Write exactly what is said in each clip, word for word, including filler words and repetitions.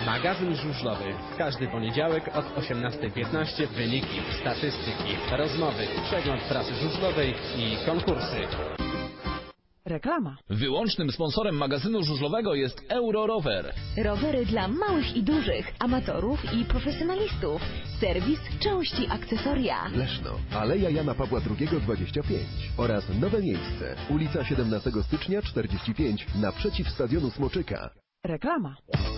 Magazyn żużlowy. W każdy poniedziałek od osiemnastej piętnaście wyniki, statystyki, rozmowy, przegląd prasy żużlowej i konkursy. Reklama. Wyłącznym sponsorem magazynu żużlowego jest Eurorower. Rowery dla małych i dużych, amatorów i profesjonalistów. Serwis, części, akcesoria. Leszno, Aleja Jana Pawła drugiego dwadzieścia pięć oraz nowe miejsce, ulica siedemnastego stycznia czterdzieści pięć, naprzeciw stadionu Smoczyka. Reklama.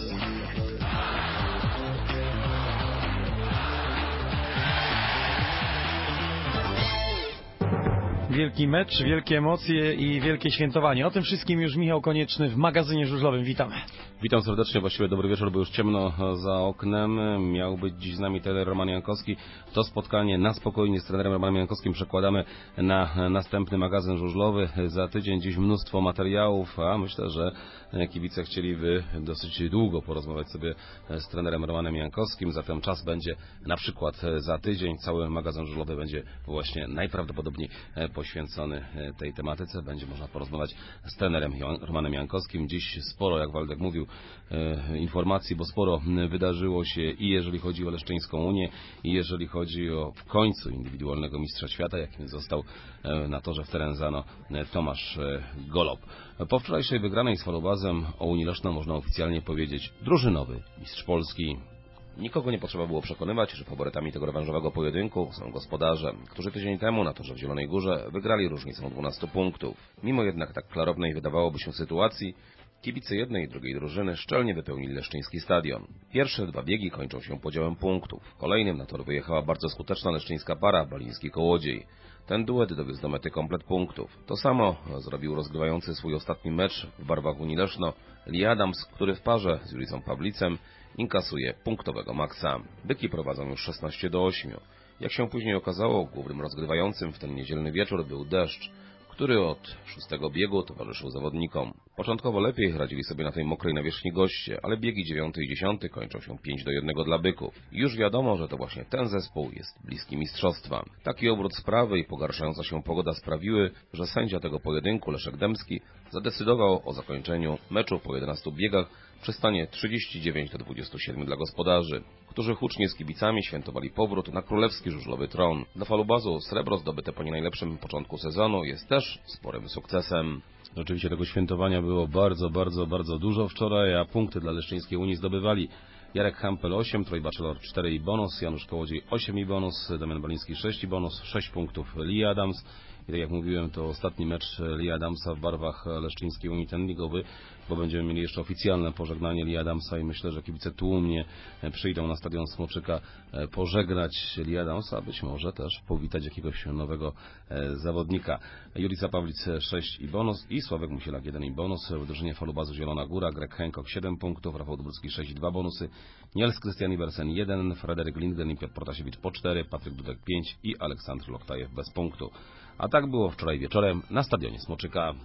Wielki mecz, wielkie emocje i wielkie świętowanie. O tym wszystkim już Michał Konieczny w magazynie żużlowym. Witamy. Witam serdecznie, właściwie dobry wieczór, bo już ciemno za oknem. Miał być dziś z nami trener Roman Jankowski. To spotkanie na spokojnie z trenerem Romanem Jankowskim przekładamy na następny magazyn żużlowy. Za tydzień dziś mnóstwo materiałów, a myślę, że kibice chcieliby dosyć długo porozmawiać sobie z trenerem Romanem Jankowskim. Zatem czas będzie na przykład za tydzień. Cały magazyn żużlowy będzie właśnie najprawdopodobniej poświęcony tej tematyce. Będzie można porozmawiać z trenerem Romanem Jankowskim. Dziś sporo, jak Waldek mówił, informacji, bo sporo wydarzyło się i jeżeli chodzi o Leszczyńską Unię, i jeżeli chodzi o w końcu indywidualnego mistrza świata, jakim został na torze w Terenzano Tomasz Golob. Po wczorajszej wygranej z Falubazem o Unii Leszno można oficjalnie powiedzieć drużynowy mistrz Polski. Nikogo nie potrzeba było przekonywać, że faworytami tego rewanżowego pojedynku są gospodarze, którzy tydzień temu na torze w Zielonej Górze wygrali różnicą dwunastu punktów. Mimo jednak tak klarownej wydawałoby się sytuacji, kibice jednej i drugiej drużyny szczelnie wypełnili leszczyński stadion. Pierwsze dwa biegi kończą się podziałem punktów. W kolejnym na tor wyjechała bardzo skuteczna leszczyńska para Baliński-Kołodziej. Ten duet dowiózł do mety komplet punktów. To samo zrobił rozgrywający swój ostatni mecz w barwach Unii Leszno Lee Adams, który w parze z Julicą Pawlicem inkasuje punktowego maksa. Byki prowadzą już szesnaście do ośmiu. Jak się później okazało, głównym rozgrywającym w ten niedzielny wieczór był deszcz, który od szóstego biegu towarzyszył zawodnikom. Początkowo lepiej radzili sobie na tej mokrej nawierzchni goście, ale biegi dziewiąty i dziesiąty kończą się pięć do jednego dla byków. I już wiadomo, że to właśnie ten zespół jest bliski mistrzostwa. Taki obrót sprawy i pogarszająca się pogoda sprawiły, że sędzia tego pojedynku, Leszek Dębski, zadecydował o zakończeniu meczu po jedenastu biegach przy stanie trzydzieści dziewięć do dwudziestu siedmiu dla gospodarzy, którzy hucznie z kibicami świętowali powrót na królewski żużlowy tron. Dla Falubazu srebro zdobyte po nie najlepszym początku sezonu jest też sporym sukcesem. Oczywiście tego świętowania było bardzo, bardzo, bardzo dużo wczoraj, a punkty dla Leszczyńskiej Unii zdobywali Jarek Hampel osiem, Troy Bachelor cztery i bonus, Janusz Kołodziej osiem i bonus, Damian Baliński sześć i bonus, sześć punktów Lee Adams. I tak jak mówiłem, to ostatni mecz Lee Adamsa w barwach Leszczyńskiej Unii, ten ligowy, bo będziemy mieli jeszcze oficjalne pożegnanie Lee Adamsa i myślę, że kibice tłumnie przyjdą na stadion Smoczyka pożegnać Lee Adamsa, a być może też powitać jakiegoś nowego zawodnika. Julica Pawlic sześć i bonus i Sławek Musielak jeden i bonus. W drużynie Falubazu Zielona Góra Greg Hancock siedem punktów, Rafał Dubrucki sześć i dwa bonusy, Niels Krystian Iversen jeden, Fryderyk Lindgren i Piotr Protasiewicz po cztery, Patryk Dudek pięć i Aleksandr Loktajew bez punktu. A tak było wczoraj wieczorem na stadionie Smoczyka.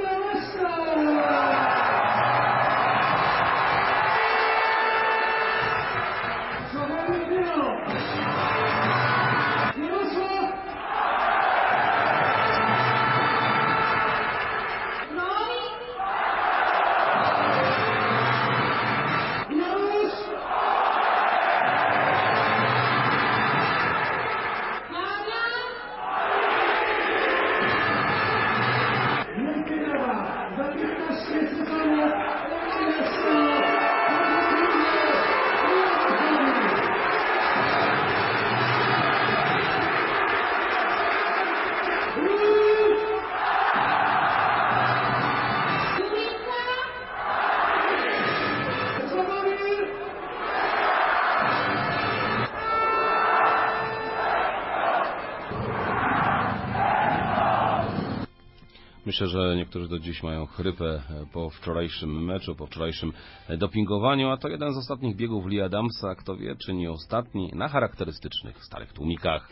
Myślę, że niektórzy do dziś mają chrypę po wczorajszym meczu, po wczorajszym dopingowaniu, a to jeden z ostatnich biegów Lee Adamsa, kto wie, czy nie ostatni, na charakterystycznych starych tłumikach.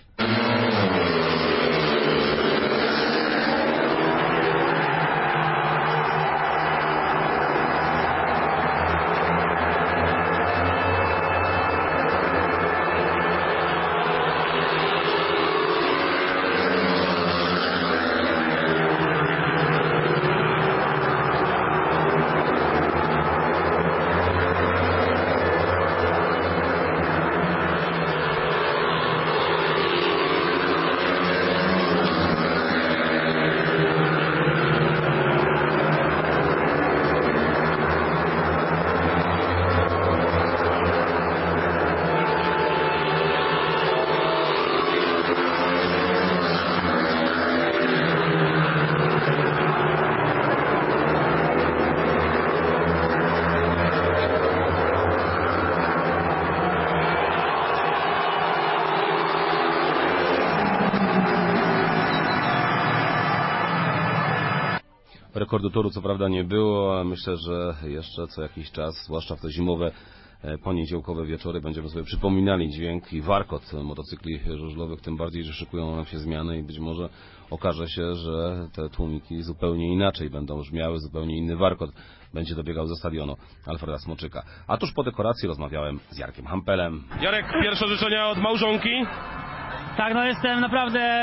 Rekordu toru co prawda nie było, ale myślę, że jeszcze co jakiś czas, zwłaszcza w te zimowe, poniedziałkowe wieczory, będziemy sobie przypominali dźwięk i warkot motocykli żużlowych, tym bardziej, że szykują nam się zmiany i być może okaże się, że te tłumiki zupełnie inaczej będą brzmiały, zupełnie inny warkot będzie dobiegał ze stadionu Alfreda Smoczyka. A tuż po dekoracji rozmawiałem z Jarkiem Hampelem. Jarek, pierwsze życzenia od małżonki. Tak, no jestem naprawdę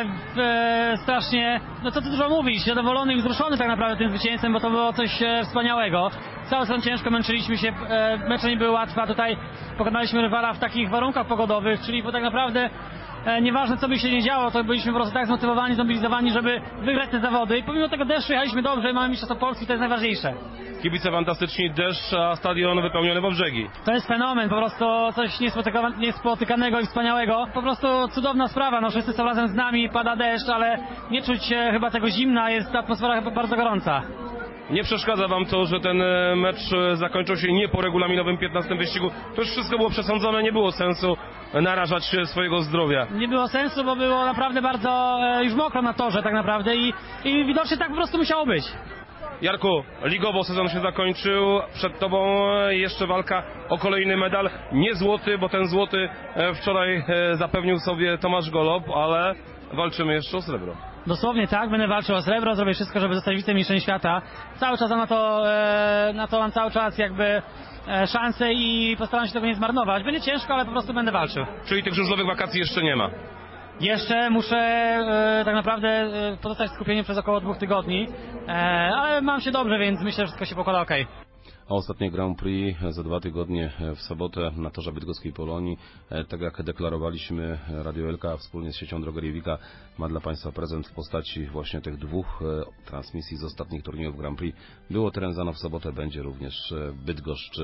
e, strasznie, no co tu dużo mówić, zadowolony i wzruszony tak naprawdę tym zwycięstwem, bo to było coś e, wspaniałego. Cały sezon ciężko, męczyliśmy się, e, mecze nie były łatwe, a tutaj pokonaliśmy rywala w takich warunkach pogodowych, czyli bo tak naprawdę e, nieważne co by się nie działo, to byliśmy po prostu tak zmotywowani, zmobilizowani, żeby wygrać te zawody i pomimo tego deszczu jechaliśmy dobrze, mamy mistrzostwo Polski, to jest najważniejsze. Kibice fantastyczni, deszcz, a stadion wypełniony po brzegi. To jest fenomen, po prostu coś niespotyka- niespotykanego i wspaniałego. Po prostu cudowna sprawa, no wszyscy są razem z nami, pada deszcz, ale nie czuć e, chyba tego zimna, jest atmosfera bardzo gorąca. Nie przeszkadza wam to, że ten mecz zakończył się nie po regulaminowym piętnastym wyścigu? To już wszystko było przesądzone, nie było sensu narażać swojego zdrowia. Nie było sensu, bo było naprawdę bardzo e, już mokro na torze tak naprawdę i, i widocznie tak po prostu musiało być. Jarku, ligowo sezon się zakończył, przed tobą jeszcze walka o kolejny medal, nie złoty, bo ten złoty wczoraj zapewnił sobie Tomasz Golob, ale walczymy jeszcze o srebro. Dosłownie tak, będę walczył o srebro, zrobię wszystko, żeby zostać wicemistrzem świata. Cały czas na to, e, na to mam cały czas jakby e, szansę i postaram się tego nie zmarnować. Będzie ciężko, ale po prostu będę walczył. Czyli tych żużlowych wakacji jeszcze nie ma? Jeszcze muszę e, tak naprawdę e, pozostać w skupieniu przez około dwóch tygodni, e, ale mam się dobrze, więc myślę, że wszystko się pokłada ok. A ostatnie Grand Prix za dwa tygodnie w sobotę na torze bydgoskiej Polonii. Tak jak deklarowaliśmy, Radio Elka wspólnie z siecią Drogeriewika ma dla Państwa prezent w postaci właśnie tych dwóch transmisji z ostatnich turniejów Grand Prix. Było Trenzano w sobotę, będzie również Bydgoszcz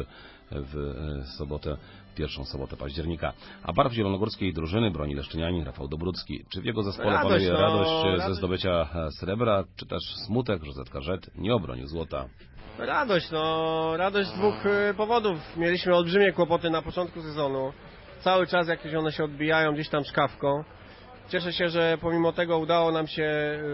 w sobotę, pierwszą sobotę października. A barw zielonogórskiej drużyny broni leszczynianin Rafał Dobrucki. Czy w jego zespole radość, panuje no, radość radość ze zdobycia srebra, czy też smutek, że Z K Z nie obronił złota? Radość, no radość z dwóch y, powodów. Mieliśmy olbrzymie kłopoty na początku sezonu. Cały czas jakieś one się odbijają gdzieś tam szkawką. Cieszę się, że pomimo tego udało nam się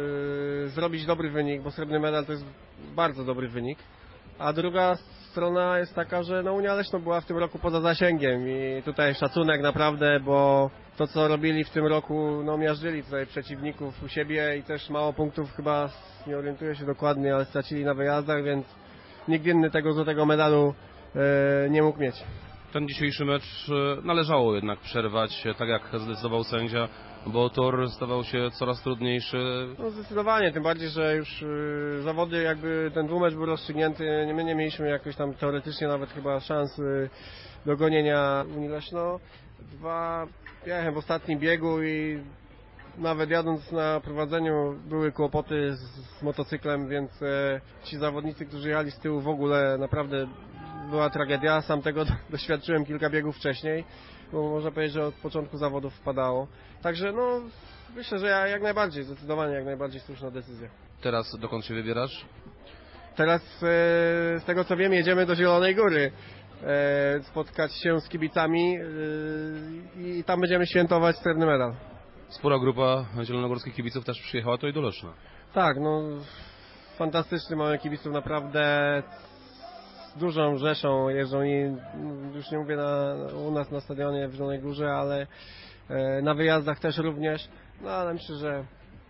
y, zrobić dobry wynik, bo srebrny medal to jest bardzo dobry wynik. A druga strona jest taka, że no, Unia Leszno była w tym roku poza zasięgiem i tutaj szacunek naprawdę, bo to co robili w tym roku, no miażdżyli tutaj przeciwników u siebie i też mało punktów chyba, nie orientuję się dokładnie, ale stracili na wyjazdach, więc nikt inny tego złotego medalu e, nie mógł mieć. Ten dzisiejszy mecz należało jednak przerwać, tak jak zdecydował sędzia, bo tor stawał się coraz trudniejszy. No zdecydowanie, tym bardziej, że już y, zawody jakby ten dwumecz był rozstrzygnięty, my nie mieliśmy jakoś tam teoretycznie nawet chyba szans y, do gonienia Unii Leszno. Dwa, jechałem w ostatnim biegu i nawet jadąc na prowadzeniu były kłopoty z, z motocyklem, więc e, ci zawodnicy, którzy jechali z tyłu w ogóle naprawdę była tragedia. Sam tego doświadczyłem kilka biegów wcześniej, bo można powiedzieć, że od początku zawodów wpadało. Także no myślę, że ja jak najbardziej, zdecydowanie jak najbardziej słuszna decyzja. Teraz dokąd się wybierasz? Teraz e, z tego co wiem jedziemy do Zielonej Góry. E, spotkać się z kibicami e, i tam będziemy świętować srebrny medal. Spora grupa zielonogórskich kibiców też przyjechała to i do Leszna. Tak, no fantastyczny mamy kibiców, naprawdę z dużą rzeszą jeżdżą i już nie mówię na, u nas na stadionie w Zielonej Górze, ale e, na wyjazdach też również, no ale myślę, że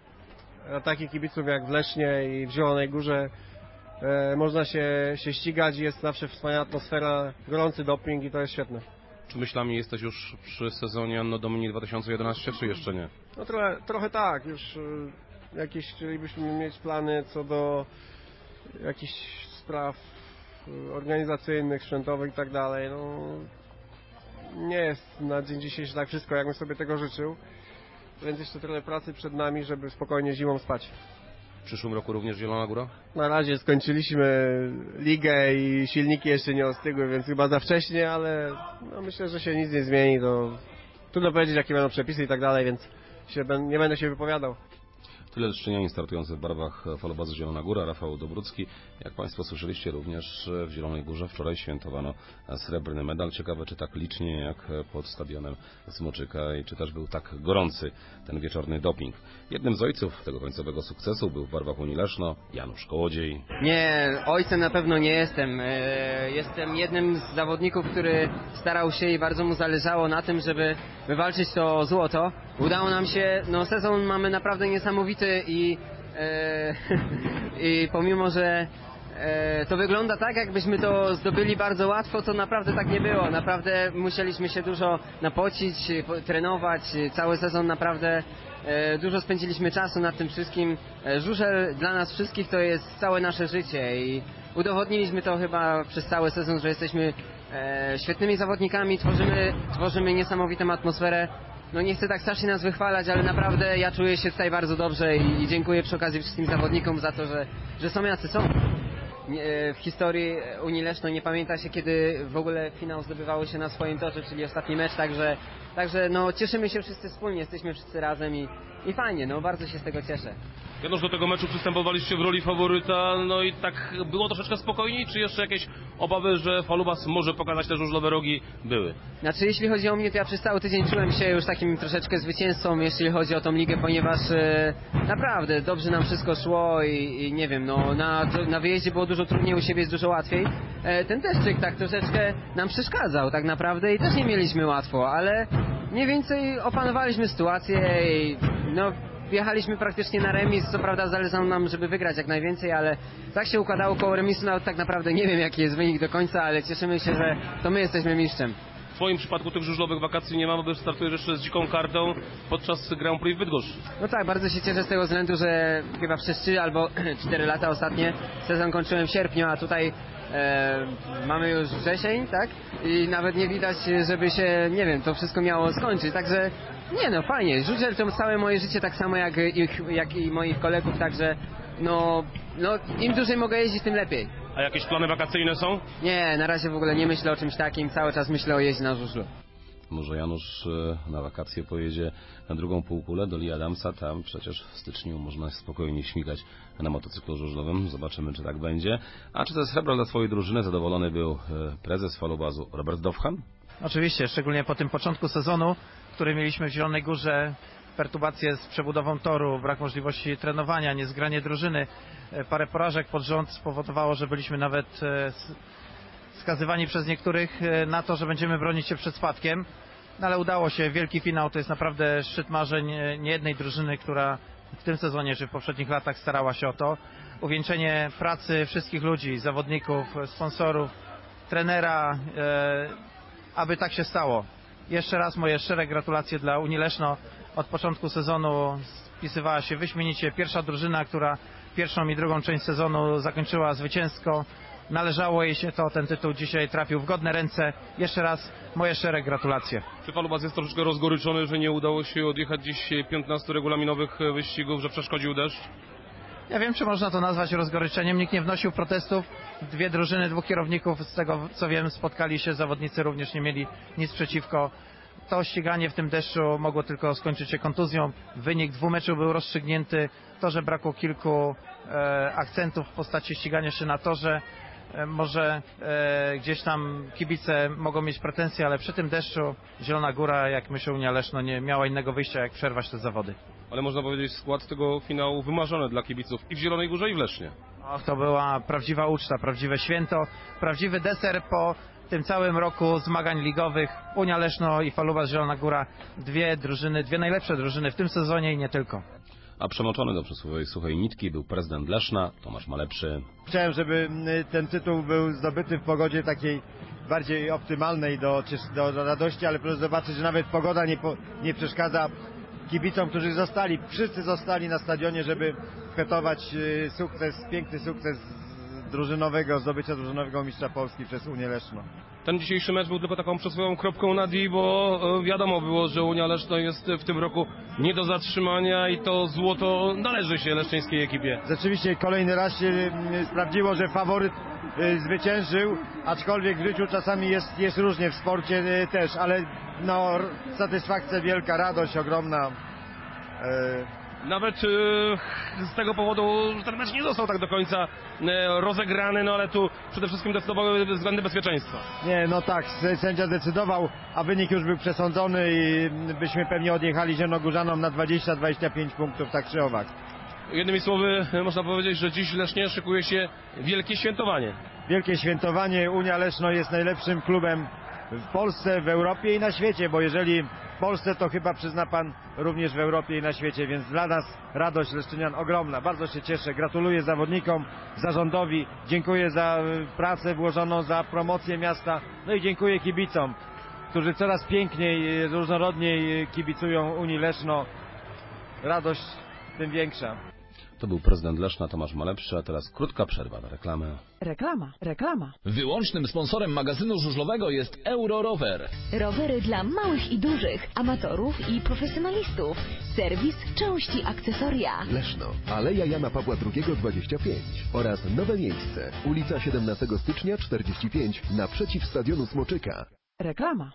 na takich kibiców jak w Lesznie i w Zielonej Górze e, można się, się ścigać, jest zawsze wspaniała atmosfera, gorący doping i to jest świetne. Czy myślami jesteś już przy sezonie Anno Domini dwa tysiące jedenaście, czy jeszcze nie? No trochę, trochę tak, już y, jakieś chcielibyśmy mieć plany co do jakichś spraw y, organizacyjnych, sprzętowych i tak dalej. No, nie jest na dzień dzisiejszy tak wszystko, jakbym sobie tego życzył, więc jeszcze trochę pracy przed nami, żeby spokojnie zimą spać. W przyszłym roku również Zielona Góra? Na razie skończyliśmy ligę i silniki jeszcze nie ostygły, więc chyba za wcześnie, ale no myślę, że się nic nie zmieni. To trudno powiedzieć, jakie będą przepisy i tak dalej, więc się, nie będę się wypowiadał. Tyle leszczynianin startujący w barwach falobazu Zielona Góra, Rafał Dobrucki. Jak Państwo słyszeliście, również w Zielonej Górze wczoraj świętowano srebrny medal. Ciekawe, czy tak licznie jak pod stadionem Smoczyka i czy też był tak gorący ten wieczorny doping. Jednym z ojców tego końcowego sukcesu był w barwach Unii Leszno Janusz Kołodziej. Nie, ojcem na pewno nie jestem. Jestem jednym z zawodników, który starał się i bardzo mu zależało na tym, żeby wywalczyć to złoto. Udało nam się, no sezon mamy naprawdę niesamowity i, e, i pomimo, że e, to wygląda tak, jakbyśmy to zdobyli bardzo łatwo, to naprawdę tak nie było. Naprawdę musieliśmy się dużo napocić, trenować, cały sezon naprawdę e, dużo spędziliśmy czasu nad tym wszystkim. Żużel dla nas wszystkich to jest całe nasze życie i udowodniliśmy to chyba przez cały sezon, że jesteśmy e, świetnymi zawodnikami, tworzymy, tworzymy niesamowitą atmosferę. No nie chcę tak strasznie nas wychwalać, ale naprawdę ja czuję się tutaj bardzo dobrze i, i dziękuję przy okazji wszystkim zawodnikom za to, że, że są jacy są. W historii Unii Leszno nie pamięta się, kiedy w ogóle finał zdobywało się na swoim torze, czyli ostatni mecz, także, także no cieszymy się wszyscy wspólnie, jesteśmy wszyscy razem i, i fajnie, no bardzo się z tego cieszę. Janusz, do tego meczu przystępowaliście w roli faworyta, no i tak było troszeczkę spokojniej, czy jeszcze jakieś obawy, że Falubas może pokazać te żużlowe rogi były? Znaczy, jeśli chodzi o mnie, to ja przez cały tydzień czułem się już takim troszeczkę zwycięzcą, jeśli chodzi o tą ligę, ponieważ e, naprawdę dobrze nam wszystko szło i, i nie wiem, no na, na wyjeździe było dużo trudniej, u siebie jest dużo łatwiej. E, ten deszczyk tak troszeczkę nam przeszkadzał tak naprawdę i też nie mieliśmy łatwo, ale mniej więcej opanowaliśmy sytuację i no wjechaliśmy praktycznie na remis, co prawda zależało nam, żeby wygrać jak najwięcej, ale tak się układało koło remisu, nawet tak naprawdę nie wiem jaki jest wynik do końca, ale cieszymy się, że to my jesteśmy mistrzem. W Twoim przypadku tych żużlowych wakacji nie ma, bo startujesz jeszcze z dziką kartą podczas Grand Prix w Bydgoszczy. No tak, bardzo się cieszę z tego względu, że chyba przez trzy albo cztery lata ostatnie sezon kończyłem w sierpniu, a tutaj e, mamy już wrzesień, tak? I nawet nie widać, żeby się, nie wiem, to wszystko miało skończyć, także nie no, fajnie. Żużel to całe moje życie tak samo jak, ich, jak i moich kolegów, także no, no im dłużej mogę jeździć, tym lepiej. A jakieś plany wakacyjne są? Nie, na razie w ogóle nie myślę o czymś takim, cały czas myślę o jeździe na żużlu. Może Janusz na wakacje pojedzie na drugą półkulę do Lee Adamsa, tam przecież w styczniu można spokojnie śmigać na motocyklu żużlowym, zobaczymy czy tak będzie. A czy to jest srebro dla swojej drużyny? Zadowolony był prezes Falubazu Robert Dowchan? Oczywiście, szczególnie po tym początku sezonu, który mieliśmy w Zielonej Górze, perturbacje z przebudową toru, brak możliwości trenowania, niezgranie drużyny, parę porażek pod rząd spowodowało, że byliśmy nawet skazywani przez niektórych na to, że będziemy bronić się przed spadkiem, no ale udało się, wielki finał to jest naprawdę szczyt marzeń niejednej drużyny, która w tym sezonie czy w poprzednich latach starała się o to. Uwieńczenie pracy wszystkich ludzi, zawodników, sponsorów, trenera, e, aby tak się stało. Jeszcze raz moje szczere gratulacje dla Unii Leszno. Od początku sezonu spisywała się wyśmienicie. Pierwsza drużyna, która pierwszą i drugą część sezonu zakończyła zwycięsko. Należało jej się to, ten tytuł dzisiaj trafił w godne ręce. Jeszcze raz moje szczere gratulacje. Czy Falubas jest troszeczkę rozgoryczony, że nie udało się odjechać dziś piętnastu regulaminowych wyścigów, że przeszkodził deszcz? Ja wiem, czy można to nazwać rozgoryczeniem. Nikt nie wnosił protestów. Dwie drużyny, dwóch kierowników, z tego co wiem, spotkali się. Zawodnicy również nie mieli nic przeciwko. To ściganie w tym deszczu mogło tylko skończyć się kontuzją. Wynik dwóch meczów był rozstrzygnięty. To, że brakło kilku e, akcentów w postaci ścigania się na torze, e, może e, gdzieś tam kibice mogą mieć pretensje, ale przy tym deszczu Zielona Góra, jak myślę Unia Leszno, nie miała innego wyjścia, jak przerwać te zawody. Ale można powiedzieć, skład tego finału wymarzony dla kibiców i w Zielonej Górze, i w Lesznie. Och, to była prawdziwa uczta, prawdziwe święto, prawdziwy deser po tym całym roku zmagań ligowych. Unia Leszno i Falubas Zielona Góra, dwie drużyny, dwie najlepsze drużyny w tym sezonie i nie tylko. A przemoczony do przysłowiowej suchej nitki był prezydent Leszna, Tomasz Malepszy. Chciałem, żeby ten tytuł był zdobyty w pogodzie takiej bardziej optymalnej do, do radości, ale proszę zobaczyć, że nawet pogoda nie, po, nie przeszkadza kibicom, którzy zostali, wszyscy zostali na stadionie, żeby fetować sukces, piękny sukces drużynowego, zdobycia drużynowego mistrza Polski przez Unię Leszno. Ten dzisiejszy mecz był tylko taką przysłowiową kropką nad i, bo wiadomo było, że Unia Leszno jest w tym roku nie do zatrzymania i to złoto należy się leszczyńskiej ekipie. Rzeczywiście kolejny raz się sprawdziło, że faworyt zwyciężył, aczkolwiek w życiu czasami jest, jest różnie, w sporcie też, ale no, satysfakcja wielka, radość ogromna. Nawet e, z tego powodu ten mecz nie został tak do końca e, rozegrany, no ale tu przede wszystkim decydowały względy bezpieczeństwa. Nie, no tak, sędzia decydował, a wynik już był przesądzony i byśmy pewnie odjechali Zielonogórzanom na dwadzieścia dwadzieścia pięć punktów, tak czy owak. Jednymi słowy można powiedzieć, że dziś w Lesznie szykuje się wielkie świętowanie. Wielkie świętowanie. Unia Leszno jest najlepszym klubem w Polsce, w Europie i na świecie, bo jeżeli w Polsce, to chyba przyzna pan również w Europie i na świecie, więc dla nas radość leszczynian ogromna. Bardzo się cieszę. Gratuluję zawodnikom, zarządowi, dziękuję za pracę włożoną, za promocję miasta, no i dziękuję kibicom, którzy coraz piękniej, różnorodniej kibicują Unii Leszno. Radość tym większa. To był prezydent Leszna Tomasz Malepszy, a teraz krótka przerwa na reklamę. Reklama. Reklama. Wyłącznym sponsorem magazynu żużlowego jest Eurorower. Rowery dla małych i dużych, amatorów i profesjonalistów. Serwis, części, akcesoria. Leszno, Aleja Jana Pawła drugiego dwadzieścia pięć oraz nowe miejsce, ulica siedemnastego stycznia czterdzieści pięć naprzeciw stadionu Smoczyka. Reklama.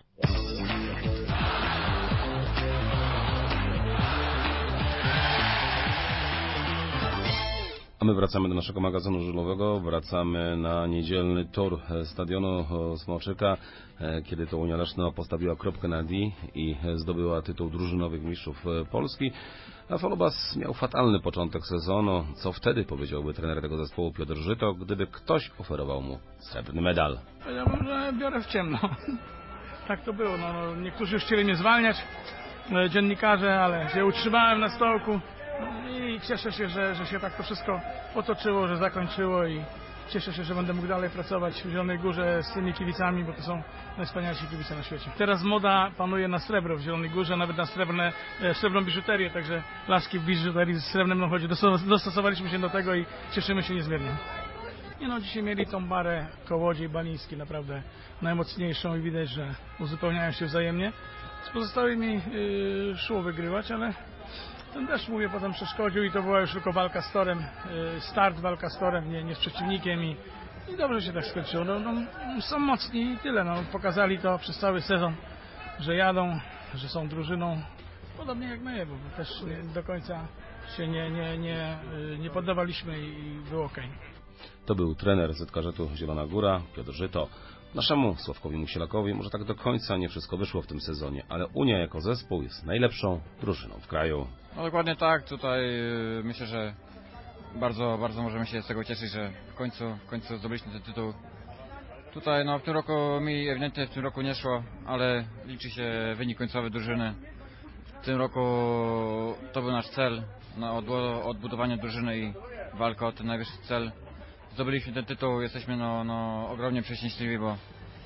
A my wracamy do naszego magazynu żużlowego, wracamy na niedzielny tor stadionu Smoczyka, kiedy to Unia Leszno postawiła kropkę na D i zdobyła tytuł drużynowych mistrzów Polski. A Falubas miał fatalny początek sezonu. Co wtedy powiedziałby trener tego zespołu Piotr Żyto, gdyby ktoś oferował mu srebrny medal? Powiedziałbym, że biorę w ciemno. Tak to było. No, no, niektórzy już chcieli mnie zwalniać, dziennikarze, ale się utrzymałem na stołku. I cieszę się, że, że się tak to wszystko potoczyło, że zakończyło i cieszę się, że będę mógł dalej pracować w Zielonej Górze z tymi kibicami, bo to są najwspanialsi kibice na świecie. Teraz moda panuje na srebro w Zielonej Górze, nawet na srebrne, srebrną biżuterię, także laski w biżuterii z srebrnym nachodzie. Dostosowaliśmy się do tego i cieszymy się niezmiernie. Nie no, dzisiaj mieli tą barę Kołodziej, Baliński naprawdę najmocniejszą i widać, że uzupełniają się wzajemnie. Z pozostałymi yy, szło wygrywać, ale ten deszcz, mówię, potem przeszkodził i to była już tylko walka z torem, start walka z torem, nie, nie z przeciwnikiem i, i dobrze się tak skończyło. No, no, są mocni i tyle, no, pokazali to przez cały sezon, że jadą, że są drużyną, podobnie jak my, bo też do końca się nie, nie, nie, nie poddawaliśmy i było okej. To był trener Z K Z-u Zielona Góra, Piotr Żyto. Naszemu Sławkowi Musielakowi może tak do końca nie wszystko wyszło w tym sezonie, ale Unia jako zespół jest najlepszą drużyną w kraju. No dokładnie tak, tutaj myślę, że bardzo, bardzo możemy się z tego cieszyć, że w końcu, w końcu zdobyliśmy ten tytuł. Tutaj no w tym roku mi ewidentnie w tym roku nie szło, ale liczy się wynik końcowy drużyny. W tym roku to był nasz cel, na odbudowanie drużyny i walka o ten najwyższy cel. Zdobyliśmy ten tytuł, jesteśmy no, no, ogromnie przeszczęśliwi, bo,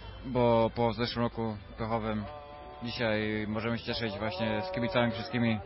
bo po zeszłym roku pechowym dzisiaj możemy się cieszyć właśnie z kibicami wszystkimi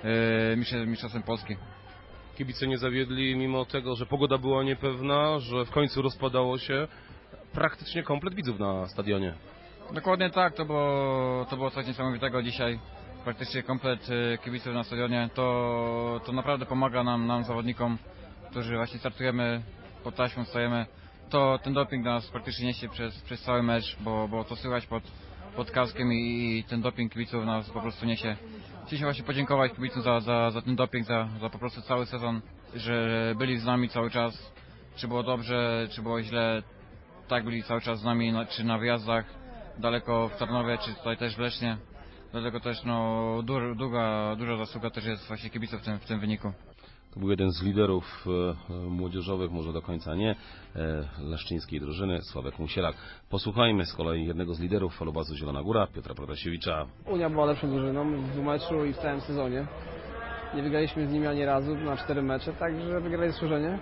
yy, mistrzostwem Polski. Kibice nie zawiedli mimo tego, że pogoda była niepewna, że w końcu rozpadało się praktycznie komplet widzów na stadionie. Dokładnie tak, to było, to było coś niesamowitego dzisiaj. Praktycznie komplet kibiców na stadionie. To, to naprawdę pomaga nam, nam zawodnikom, którzy właśnie startujemy pod taśmą, stajemy. To ten doping nas praktycznie niesie przez, przez cały mecz, bo, bo to słychać pod, pod kaskiem i, i ten doping kibiców nas po prostu niesie. Chcieliśmy właśnie podziękować kibicom za, za, za ten doping, za, za po prostu cały sezon, że byli z nami cały czas. Czy było dobrze, czy było źle, tak byli cały czas z nami, czy na wyjazdach daleko w Tarnowie, czy tutaj też w Lesznie. Dlatego też no, du, duża, duża zasługa też jest właśnie kibiców w tym, w tym wyniku. To był jeden z liderów e, młodzieżowych, może do końca nie, e, leszczyńskiej drużyny, Sławek Musielak. Posłuchajmy z kolei jednego z liderów Falubasu Zielona Góra, Piotra Protasiewicza. Unia była lepszą drużyną w meczu i w całym sezonie. Nie wygraliśmy z nimi ani razu na cztery mecze, także wygrali zasłużenie.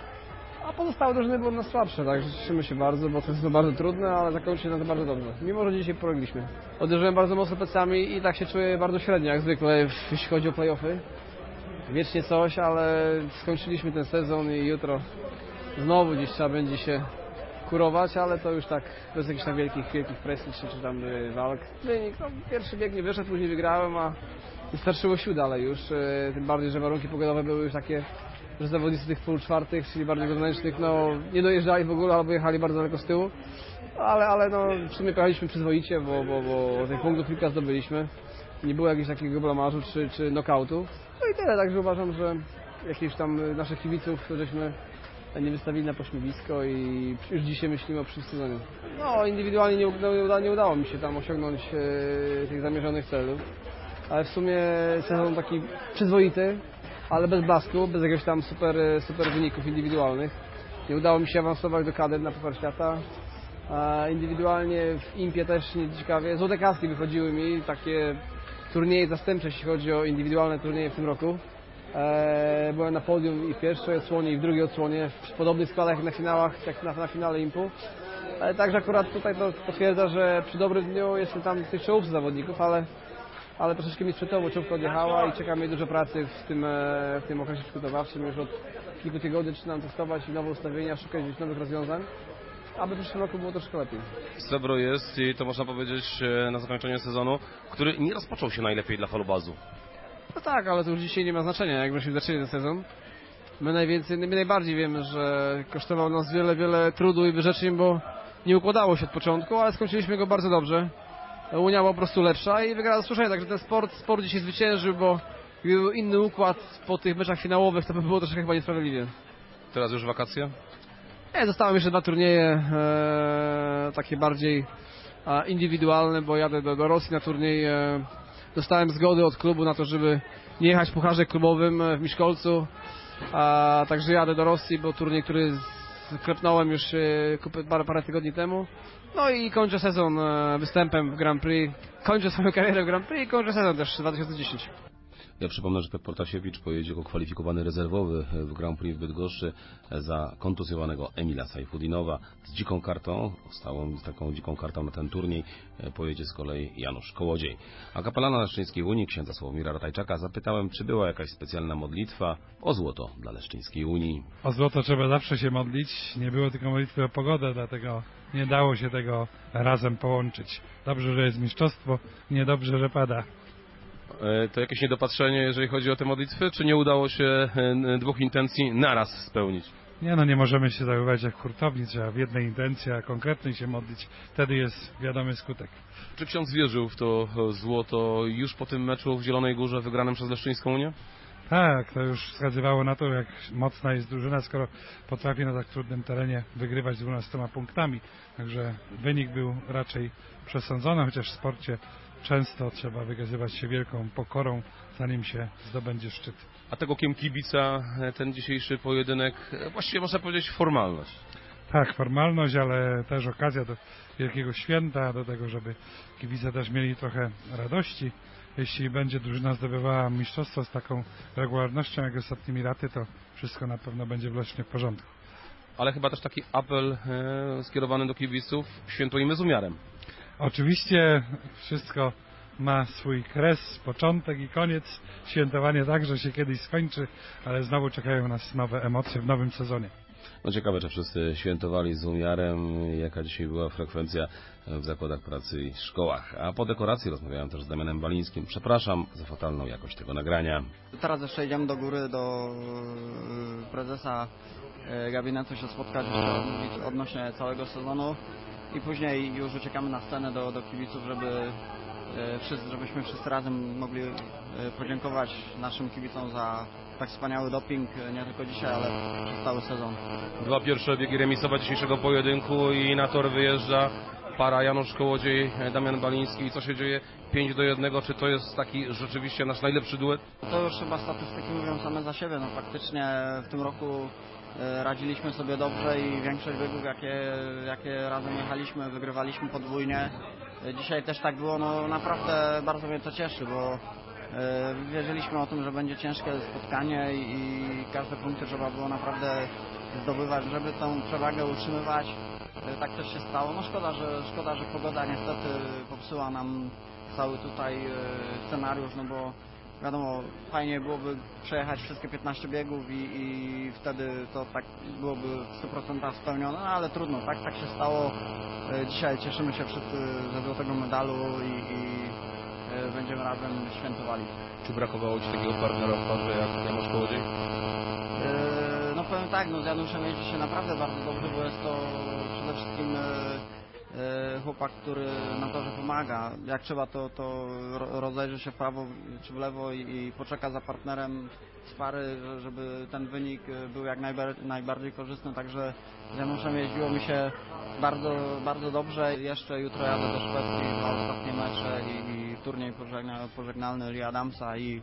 A pozostałe drużyny były nas słabsze, także cieszymy się bardzo, bo to jest to bardzo trudne, ale zakończyli na to bardzo dobrze. Mimo, że dzisiaj porogliśmy. Uderzyłem bardzo mocno plecami i tak się czuję bardzo średnio, jak zwykle, jeśli chodzi o play-offy. Wiecznie coś, ale skończyliśmy ten sezon i jutro znowu gdzieś trzeba będzie się kurować, ale to już tak bez jakichś tam wielkich, wielkich presji czy, czy tam walk. Wynik, no, pierwszy bieg nie wyszedł, później wygrałem, a wystarczyło sił dalej już. Tym bardziej, że warunki pogodowe były już takie, że zawodnicy tych pól czwartych, czyli bardziej wewnętrznych, no nie dojeżdżali w ogóle albo jechali bardzo daleko z tyłu. Ale, ale no w sumie pojechaliśmy przyzwoicie, bo, bo, bo tych punktów kilka zdobyliśmy. Nie było jakiegoś takiego blamażu czy, czy knockoutu. No i tyle, także uważam, że jakichś tam naszych kibiców, żeśmy nie wystawili na pośmiewisko i już dzisiaj myślimy o przyszłym sezonie. No, indywidualnie nie, uda, nie udało mi się tam osiągnąć e, tych zamierzonych celów, ale w sumie sezon taki przyzwoity, ale bez blasku, bez jakiegoś tam super, super wyników indywidualnych. Nie udało mi się awansować do kadr na Puchar Świata. A indywidualnie w Impie też nie ciekawie. Złote kaski wychodziły mi, takie turnieje zastępcze, jeśli chodzi o indywidualne turnieje w tym roku. Eee, byłem na podium i w pierwszej odsłonie, i w drugiej odsłonie, w podobnych składach jak na finałach, jak na, na finale Impu. Ale także akurat tutaj to potwierdza, że przy dobrym dniu jestem tam w tej czołówce zawodników, ale, ale troszeczkę mi sprzętowo czołówka odjechała i czeka mnie dużo pracy w tym, w tym okresie przygotowawczym. Już od kilku tygodni zaczynam testować nowe ustawienia, szukać gdzieś nowych rozwiązań, aby w przyszłym roku było troszkę lepiej. Srebro jest i to można powiedzieć na zakończenie sezonu, który nie rozpoczął się najlepiej dla Falubazu. No tak, ale to już dzisiaj nie ma znaczenia, jak myśmy zaczęli ten sezon. My najwięcej, my najbardziej wiemy, że kosztował nas wiele, wiele trudu i wyrzeczeń, bo nie układało się od początku, ale skończyliśmy go bardzo dobrze. Unia była po prostu lepsza i wygrała zasłużenie, także ten sport, sport dzisiaj zwyciężył, bo gdyby był inny układ po tych meczach finałowych, to by było troszkę chyba niesprawiedliwie. Teraz już wakacje? Nie, zostały jeszcze dwa turnieje, e, takie bardziej e, indywidualne, bo jadę do, do Rosji na turniej. E, dostałem zgody od klubu na to, żeby nie jechać w pucharze klubowym w Miszkolcu, a także jadę do Rosji, bo turniej, który sklepnąłem już e, parę, parę tygodni temu. No i kończę sezon e, występem w Grand Prix, kończę swoją karierę w Grand Prix i kończę sezon też dwa tysiące dziesiąty. Ja przypomnę, że Piotr Protasiewicz pojedzie jako kwalifikowany rezerwowy w Grand Prix w Bydgoszczy za kontuzjowanego Emila Sajfudinowa z dziką kartą, stałą z taką dziką kartą na ten turniej pojedzie z kolei Janusz Kołodziej. A kapelana Leszczyńskiej Unii, księdza Sławomira Ratajczaka, zapytałem, czy była jakaś specjalna modlitwa o złoto dla Leszczyńskiej Unii. O złoto trzeba zawsze się modlić, nie było tylko modlitwy o pogodę, dlatego nie dało się tego razem połączyć. Dobrze, że jest mistrzostwo, niedobrze, że pada. To jakieś niedopatrzenie, jeżeli chodzi o te modlitwy, czy nie udało się dwóch intencji naraz spełnić? Nie, no nie możemy się zachowywać jak hurtowni, trzeba w jednej intencji, a konkretnej się modlić, wtedy jest wiadomy skutek. Czy ksiądz wierzył w to złoto już po tym meczu w Zielonej Górze wygranym przez Leszczyńską Unię? Tak, to już wskazywało na to, jak mocna jest drużyna, skoro potrafi na tak trudnym terenie wygrywać z dwunastoma punktami. Także wynik był raczej przesądzony, chociaż w sporcie często trzeba wykazywać się wielką pokorą, zanim się zdobędzie szczyt. A tego okiem kibica ten dzisiejszy pojedynek, właściwie można powiedzieć formalność. Tak, formalność, ale też okazja do wielkiego święta, do tego, żeby kibice też mieli trochę radości. Jeśli będzie drużyna zdobywała mistrzostwo z taką regularnością jak ostatnimi laty, to wszystko na pewno będzie w Lesznie w porządku. Ale chyba też taki apel e, skierowany do kibiców, świętujmy z umiarem. Oczywiście wszystko ma swój kres, początek i koniec. Świętowanie także się kiedyś skończy, ale znowu czekają nas nowe emocje w nowym sezonie. No ciekawe, czy wszyscy świętowali z umiarem, jaka dzisiaj była frekwencja w zakładach pracy i szkołach. A po dekoracji rozmawiałem też z Damianem Balińskim. Przepraszam za fatalną jakość tego nagrania. Teraz jeszcze idziemy do góry, do prezesa gabinetu się spotkać, jeszcze odmówić odnośnie całego sezonu i później już uciekamy na scenę do, do kibiców, żeby wszyscy, żebyśmy wszyscy razem mogli podziękować naszym kibicom za tak wspaniały doping, nie tylko dzisiaj, ale przez cały sezon. Dwa pierwsze biegi remisowe dzisiejszego pojedynku i na tor wyjeżdża para Janusz Kołodziej, Damian Baliński. Co się dzieje? pięć do jednego. Czy to jest taki rzeczywiście nasz najlepszy duet? To już chyba statystyki mówią same za siebie. No faktycznie w tym roku radziliśmy sobie dobrze i większość biegów, jakie, jakie razem jechaliśmy, wygrywaliśmy podwójnie. Dzisiaj też tak było. No naprawdę bardzo mnie to cieszy, bo wierzyliśmy o tym, że będzie ciężkie spotkanie i każde punkty trzeba było naprawdę zdobywać, żeby tą przewagę utrzymywać. Tak też się stało. No szkoda, że szkoda, że pogoda niestety popsuła nam cały tutaj scenariusz, no bo wiadomo, fajnie byłoby przejechać wszystkie piętnaście biegów i, i wtedy to tak byłoby w stu procentach spełnione, no ale trudno, tak, tak się stało. Dzisiaj cieszymy się wszyscy ze złotego medalu i, i będziemy razem świętowali. Czy brakowało Ci takiego partnera w parze jak Janusz Kołodziej? No powiem tak, no z Januszem jeździ się naprawdę bardzo dobrze, bo jest to przede wszystkim chłopak, który na torze pomaga. Jak trzeba, to, to rozejrzy się w prawo czy w lewo i, i poczeka za partnerem z pary, żeby ten wynik był jak najbardziej, najbardziej korzystny. Także z Januszem jeździło mi się bardzo, bardzo dobrze. Jeszcze jutro jadę do Szwecji, dwa ostatnie mecze i, i turniej pożegna, pożegnalny Lee Adamsa i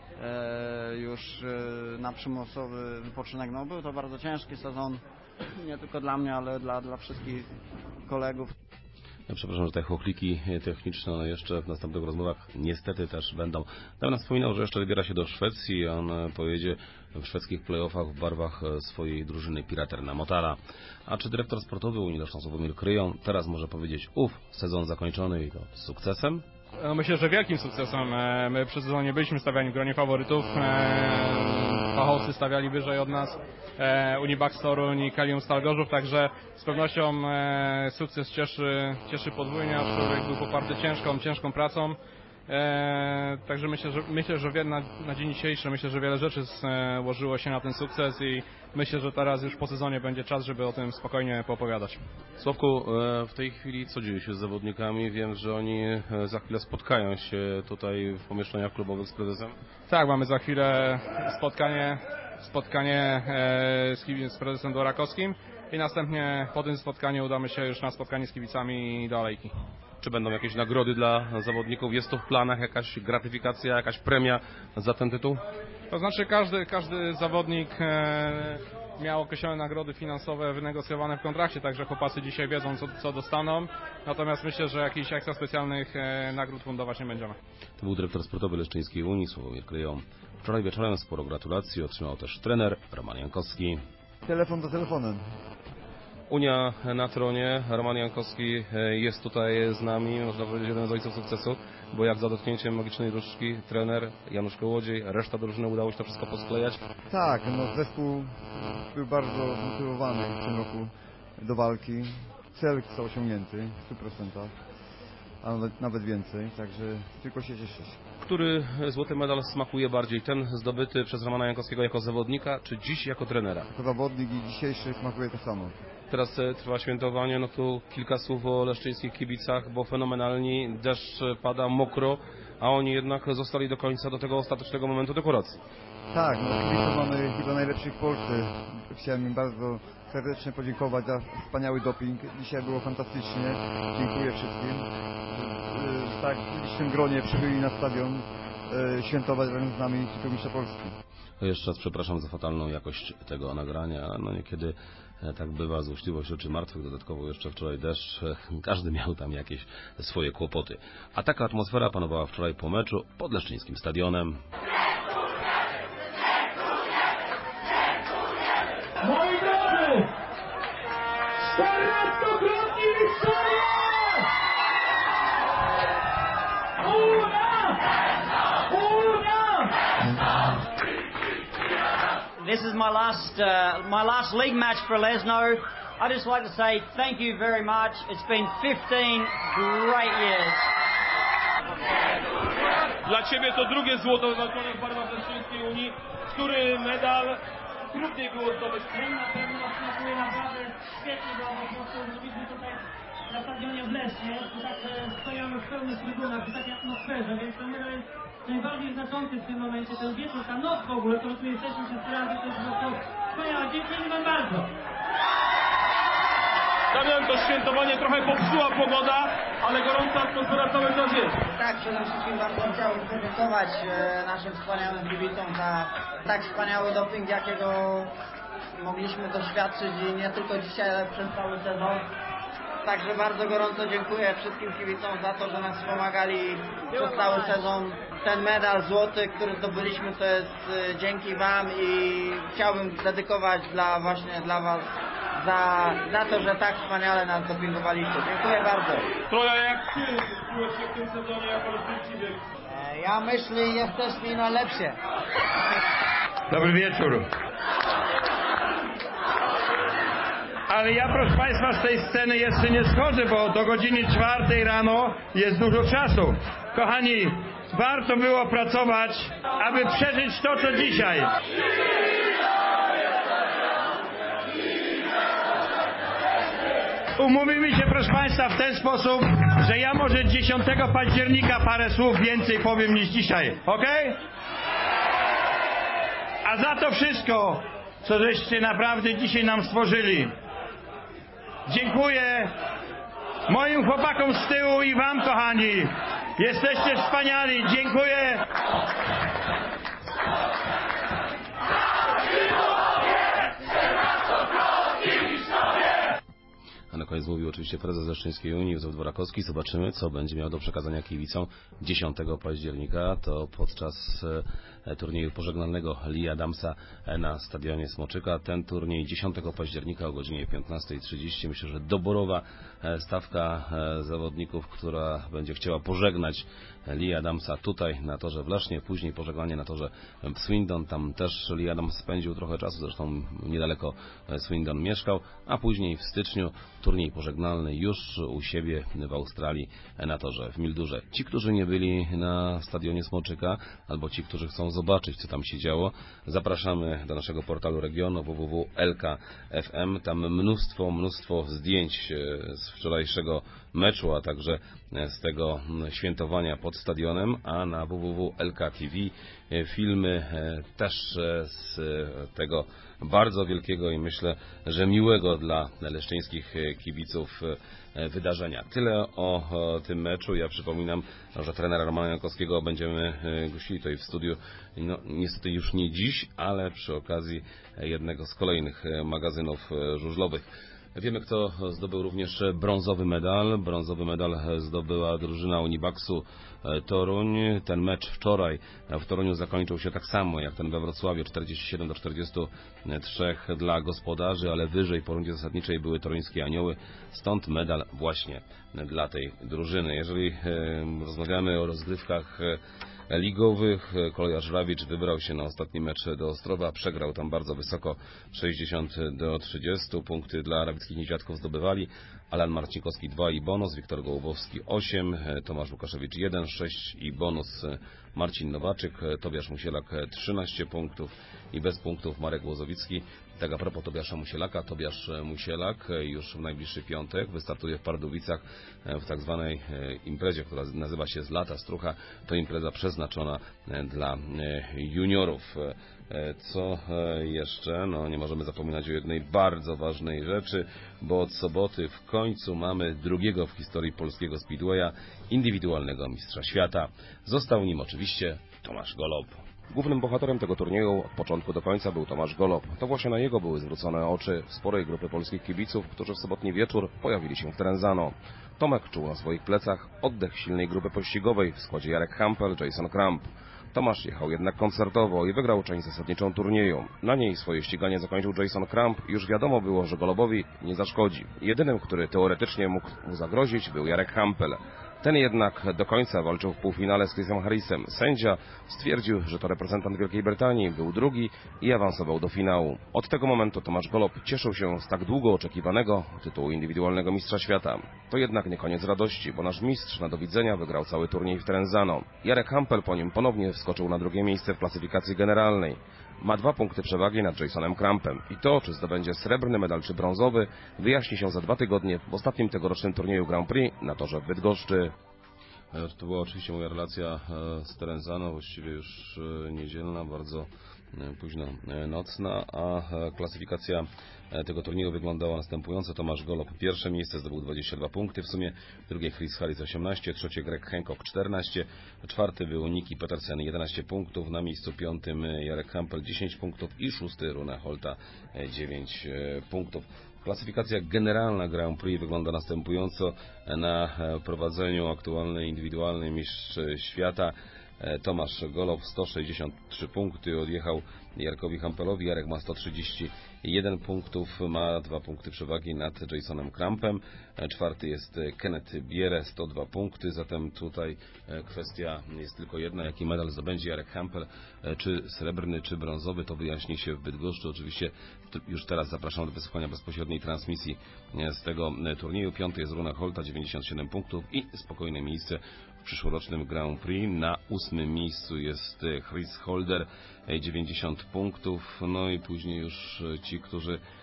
e, już e, na przymusowy wypoczynek. No, był to bardzo ciężki sezon, nie tylko dla mnie, ale dla, dla wszystkich kolegów. Ja przepraszam, że te chochliki techniczne one jeszcze w następnych rozmowach niestety też będą. Damian wspominał, że jeszcze wybiera się do Szwecji. On pojedzie w szwedzkich playoffach w barwach swojej drużyny Piraterna Motala. A czy dyrektor sportowy Unii Leszno Sławomir Kryją teraz może powiedzieć uf, sezon zakończony i to z sukcesem? No myślę, że wielkim sukcesem. My przy sezonie byliśmy stawiani w gronie faworytów. Fachowcy stawiali wyżej od nas. Unibax Toruń i Kalium Stal Gorzów, także z pewnością sukces cieszy, cieszy podwójnie, a człowiek był poparty ciężką, ciężką pracą. E, także myślę, że, myślę, że na, na dzień dzisiejszy myślę, że wiele rzeczy złożyło się na ten sukces i myślę, że teraz już po sezonie będzie czas, żeby o tym spokojnie poopowiadać. Sławku, w tej chwili co dzieje się z zawodnikami? Wiem, że oni za chwilę spotkają się tutaj w pomieszczeniach klubowych z prezesem. Tak, mamy za chwilę spotkanie, spotkanie z, z prezesem Dorakowskim i następnie po tym spotkaniu udamy się już na spotkanie z kibicami do Alejki. Czy będą jakieś nagrody dla zawodników? Jest to w planach jakaś gratyfikacja, jakaś premia za ten tytuł? To znaczy każdy, każdy zawodnik e, miał określone nagrody finansowe wynegocjowane w kontrakcie, także chłopacy dzisiaj wiedzą co, co dostaną. Natomiast myślę, że jakichś ekstra specjalnych e, nagród fundować nie będziemy. To był dyrektor sportowy Leszczyńskiej Unii, Sławomir Kryją. Wczoraj wieczorem sporo gratulacji otrzymał też trener Roman Jankowski. Telefon za telefonem. Unia na tronie, Roman Jankowski jest tutaj z nami, można powiedzieć jeden z ojców sukcesu, bo jak za dotknięciem magicznej różdżki trener Janusz Kołodziej, reszta drużyny udało się to wszystko posklejać? Tak, no zespół był bardzo zmotywowany w tym roku do walki, cel został osiągnięty w stu procentach, a nawet, nawet więcej, także tylko się cieszyć. Który złoty medal smakuje bardziej? Ten zdobyty przez Romana Jankowskiego jako zawodnika, czy dziś jako trenera? Jako zawodnik i dzisiejszy smakuje to samo. Teraz trwa świętowanie, no tu kilka słów o leszczyńskich kibicach, bo fenomenalni, deszcz pada mokro, a oni jednak zostali do końca, do tego ostatecznego momentu dekoracji. Tak, no kibiców mamy chyba najlepszych w Polsce. Chciałem im bardzo serdecznie podziękować za wspaniały doping. Dzisiaj było fantastycznie. Dziękuję wszystkim. Tak, w licznym gronie przybyli na stadion świętować razem z nami tytuł mistrza Polski. Jeszcze raz przepraszam za fatalną jakość tego nagrania. No niekiedy tak bywa, złośliwość oczy martwych, dodatkowo jeszcze wczoraj deszcz, każdy miał tam jakieś swoje kłopoty. A taka atmosfera panowała wczoraj po meczu pod Leszczyńskim stadionem. Moi drodzy, czternastokrotni mistrzowie! Unia! Unia! This is my last uh, my last league match for Lesno. I'd just like to say thank you very much. It's been fifteen great years. Dla Ciebie to drugie złoto wywalczone w barwach Leszczyńskiej Unii, który medal trudniej było zdobyć. Na pewno smakuje naprawdę świetnie, bo po prostu zrobiliśmy tutaj na stadionie w Lesznie, tak stoimy w pełnych trybunach, w takiej atmosferze, więc ten medal jest najbardziej znaczący w tym momencie, ten wieczór, ta noc w ogóle, którą tu jesteśmy wszyscy razem, to jest po prostu wspaniałe. Dziękujemy Wam bardzo. Damian, to świętowanie trochę popsuła pogoda, ale gorąca atmosfera cały czas jest. Tak, przede wszystkim bardzo chciałbym podziękować e, naszym wspaniałym kibicom za tak wspaniały doping, jakiego mogliśmy doświadczyć i nie tylko dzisiaj, ale przez cały sezon. Także bardzo gorąco dziękuję wszystkim kibicom za to, że nas wspomagali przez cały sezon. Ten medal złoty, który zdobyliśmy, to jest e, dzięki Wam i chciałbym dedykować dla właśnie dla Was za, za to, że tak wspaniale nas dopingowaliście. Dziękuję bardzo. Troja, jak Ty czułeś się w tym sezonie jako leszczyński bieg? Ja myślę, jesteśmy najlepsi. Dobry wieczór. Ale ja, proszę Państwa, z tej sceny jeszcze nie schodzę, bo do godziny czwartej rano jest dużo czasu. Kochani, warto było pracować, aby przeżyć to, co dzisiaj. umówimy się, proszę Państwa, w ten sposób, że ja może dziesiątego października parę słów więcej powiem niż dzisiaj, ok? A za to wszystko, co żeście naprawdę dzisiaj nam stworzyli, dziękuję moim chłopakom z tyłu i Wam, kochani. Jesteście wspaniali. Dziękuję. A na koniec mówił oczywiście prezes Leszczyńskiej Unii Józef Dworakowski. Zobaczymy, co będzie miał do przekazania kibicom dziesiątego października. To podczas e, turnieju pożegnalnego Lee Adamsa e, na stadionie Smoczyka. Ten turniej dziesiątego października o godzinie piętnasta trzydzieści. Myślę, że doborowa e, stawka e, zawodników, która będzie chciała pożegnać Lee Adamsa tutaj na torze w Lesznie. Później pożegnanie na torze w Swindon. Tam też Lee Adams spędził trochę czasu, zresztą niedaleko Swindon mieszkał. A później w styczniu turniej pożegnalny już u siebie w Australii na torze w Mildurze. Ci, którzy nie byli na stadionie Smoczyka, albo ci, którzy chcą zobaczyć, co tam się działo, zapraszamy do naszego portalu regionu w w w kropka l k kropka f m. Tam mnóstwo, mnóstwo zdjęć z wczorajszego meczu, a także z tego świętowania pod stadionem, a na w w w kropka l k kropka t v filmy też z tego bardzo wielkiego i myślę, że miłego dla leszczyńskich kibiców wydarzenia. Tyle o tym meczu. Ja przypominam, że trenera Romana Jankowskiego będziemy gościli tutaj w studiu, no, niestety już nie dziś, ale przy okazji jednego z kolejnych magazynów żużlowych. Wiemy, kto zdobył również brązowy medal. Brązowy medal zdobyła drużyna Unibaxu Toruń. Ten mecz wczoraj w Toruniu zakończył się tak samo jak ten we Wrocławiu, czterdzieści siedem do czterdziestu trzech dla gospodarzy, ale wyżej po rundzie zasadniczej były toruńskie anioły. Stąd medal właśnie dla tej drużyny. Jeżeli rozmawiamy o rozgrywkach ligowych, Kolejarz Rawicz wybrał się na ostatni mecz do Ostrowa, przegrał tam bardzo wysoko, sześćdziesiąt do trzydziestu. Punkty dla rawickich niedźwiadków zdobywali Alan Marcinkowski dwa i bonus, Wiktor Gołubowski osiem, Tomasz Łukaszewicz jeden, sześć i bonus Marcin Nowaczyk, Tobiasz Musielak trzynaście punktów i bez punktów Marek Łozowicki. Tak a propos Tobiasza Musielaka, Tobiasz Musielak już w najbliższy piątek wystartuje w Pardubicach w tak zwanej imprezie, która nazywa się Zlata Strucha. To impreza przeznaczona dla juniorów. Co jeszcze? No nie możemy zapominać o jednej bardzo ważnej rzeczy, bo od soboty w końcu mamy drugiego w historii polskiego speedwaya indywidualnego mistrza świata. Został nim oczywiście Tomasz Golob. Głównym bohaterem tego turnieju od początku do końca był Tomasz Golob. To właśnie na jego były zwrócone oczy sporej grupy polskich kibiców, którzy w sobotni wieczór pojawili się w Trenzano. Tomek czuł na swoich plecach oddech silnej grupy pościgowej w składzie Jarek Hampel, Jason Kramp. Tomasz jechał jednak koncertowo i wygrał część zasadniczą turnieju. Na niej swoje ściganie zakończył Jason Kramp i już wiadomo było, że Golobowi nie zaszkodzi. Jedynym, który teoretycznie mógł mu zagrozić, był Jarek Hampel. Ten jednak do końca walczył w półfinale z Chrisem Harrisem. Sędzia stwierdził, że to reprezentant Wielkiej Brytanii, był drugi i awansował do finału. Od tego momentu Tomasz Golob cieszył się z tak długo oczekiwanego tytułu indywidualnego mistrza świata. To jednak nie koniec radości, bo nasz mistrz na do widzenia wygrał cały turniej w Trenzano. Jarek Hampel po nim ponownie wskoczył na drugie miejsce w klasyfikacji generalnej. Ma dwa punkty przewagi nad Jasonem Krampem. I to, czy zdobędzie srebrny medal czy brązowy, wyjaśni się za dwa tygodnie w ostatnim tegorocznym turnieju Grand Prix na torze w Bydgoszczy. To była oczywiście moja relacja z Trenzano, właściwie już niedzielna, bardzo późno nocna, a klasyfikacja tego turnieju wyglądała następująco. Tomasz Golob pierwsze miejsce, zdobył dwadzieścia dwa punkty w sumie, drugie Chris Harris osiemnaście, trzecie Greg Hancock czternaście, czwarty był Niki Petersen jedenaście punktów, na miejscu piątym Jarek Hampel dziesięć punktów i szósty Rune Holta dziewięć punktów. Klasyfikacja generalna Grand Prix wygląda następująco. Na prowadzeniu aktualny indywidualny mistrz świata Tomasz Golob sto sześćdziesiąt trzy punkty, odjechał Jarkowi Hampelowi. Jarek ma sto trzydzieści jeden punktów, ma dwa punkty przewagi nad Jasonem Krampem. Czwarty jest Kenneth Bierre, sto dwa punkty, zatem tutaj kwestia jest tylko jedna, jaki medal zdobędzie Jarek Hampel, czy srebrny, czy brązowy, to wyjaśni się w Bydgoszczy. Oczywiście już teraz zapraszam do wysłuchania bezpośredniej transmisji z tego turnieju. Piąty jest Rune Holta, dziewięćdziesiąt siedem punktów i spokojne miejsce w przyszłorocznym Grand Prix. Na ósmym miejscu jest Chris Holder, dziewięćdziesiąt punktów, no i później już ci, którzy